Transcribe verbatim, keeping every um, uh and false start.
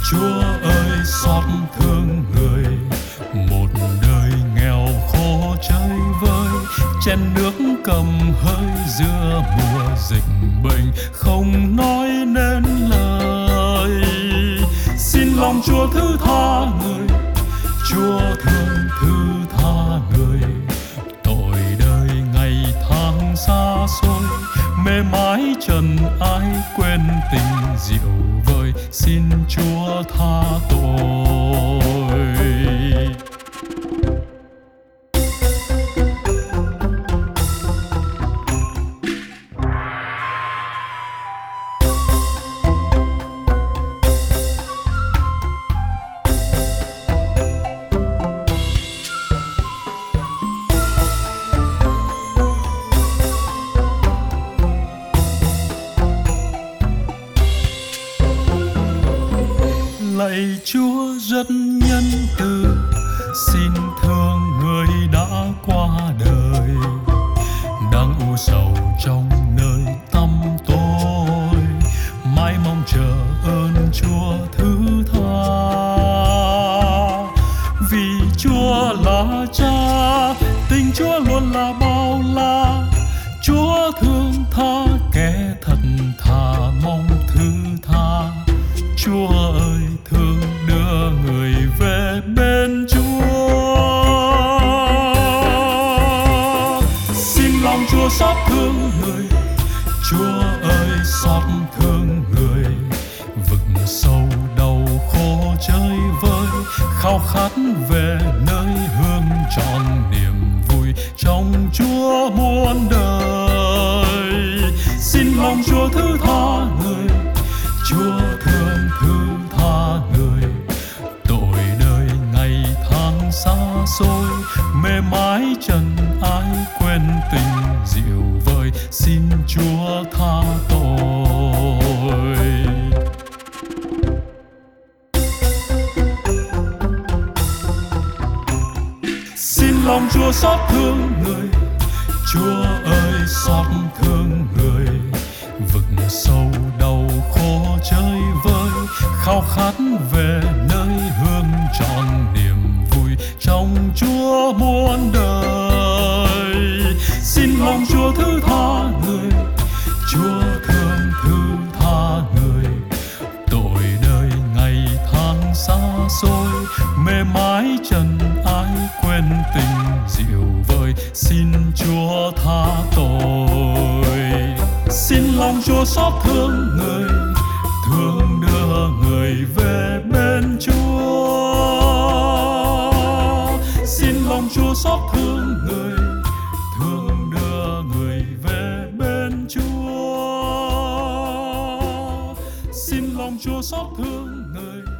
Chúa ơi xót thương người, một đời nghèo khổ chơi vơi, chén nước cầm hơi giữa mùa dịch bệnh không nói nên lời. Xin lòng Chúa thứ tha người, Chúa thương thứ tha người. Tội đời ngày tháng xa xôi, mê mái trần ai quên tình diệu vời. Xin Chúa tha tội. Lạy Chúa rất nhân từ, xin thương người đã qua đời, đang u sầu trong nơi tăm tối, mãi mong chờ ơn Chúa thứ tha. Vì Chúa là Cha, tình Chúa luôn là bao la, Chúa thương tha kẻ thật thà mong thứ tha. Chúa ơi thương đưa người về bên Chúa. Xin lòng Chúa xót thương người, Chúa ơi xót thương người. Vực sâu đau khổ chơi vơi, khao khát về nơi hương trọn niềm vui trong Chúa muôn đời. Xin lòng Chúa thứ tha người, Chúa thương thứ tha người. Tội đời ngày tháng xa xôi, mê mái trần ai quên tình diệu vời. Xin Chúa tha tội. Xin lòng Chúa xót thương người, Chúa ơi xót thương người. Vực sâu đau khổ chơi vơi, khao khát về nơi hương trọn niềm vui trong Chúa muôn đời. Xin lòng Chúa thứ tha người, Chúa thương thứ tha người. Tội đời ngày tháng xa xôi, mê mái trần ai quên tình diệu vời. Xin Chúa tha tội. Xin lòng Chúa xót thương người, thương đưa người về bên Chúa. Xin lòng Chúa xót thương người, thương đưa người về bên Chúa. Xin lòng Chúa xót thương người,